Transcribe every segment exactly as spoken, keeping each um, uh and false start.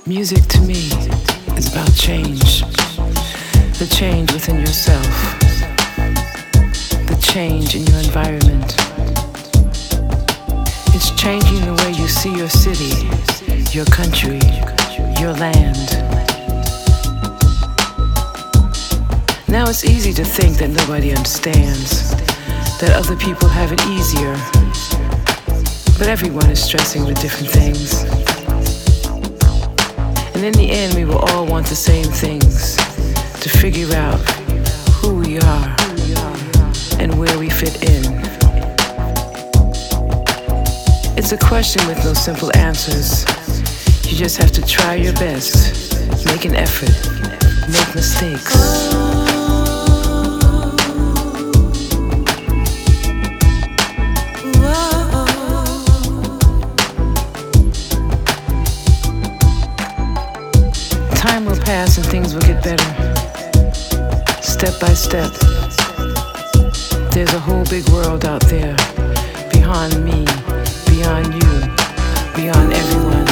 Music to me is about change. The change within yourself. The change in your environment. It's changing the way you see your city, your country, your land. Now it's easy to think that nobody understands, that other people have it easier. But everyone is stressing with different things. And in the end, we will all want the same things, to figure out who we are and where we fit in. It's a question with no simple answers. You just have to try your best, make an effort, make mistakes. Time will pass and things will get better, step by step. There's a whole big world out there, beyond me, beyond you, beyond everyone.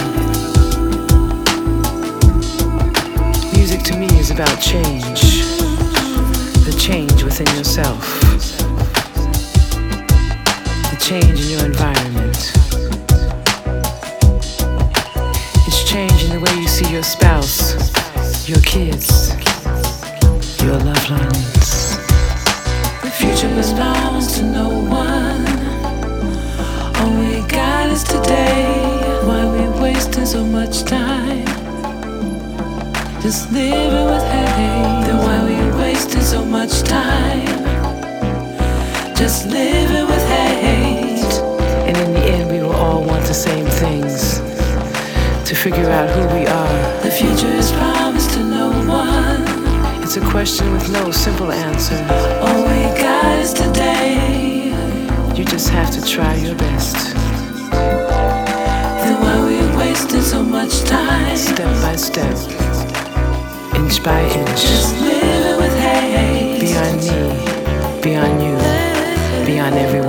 Music to me is about change, the change within yourself, the change in your environment. It's changing the way you see your spouse, your kids, your loved ones. The future belongs to no one. All we got is today. Why we wasting so much time? Just living with hate. Then why we wasting so much time? Just living with hate. And in the end, we will all want the same things, to figure out who we are. The future is promised to no one. It's a question with no simple answer. All we got is today. You just have to try your best. Then why we wasting so much time? Step by step, inch by inch. Just living with hate. Beyond me, beyond you, beyond everyone.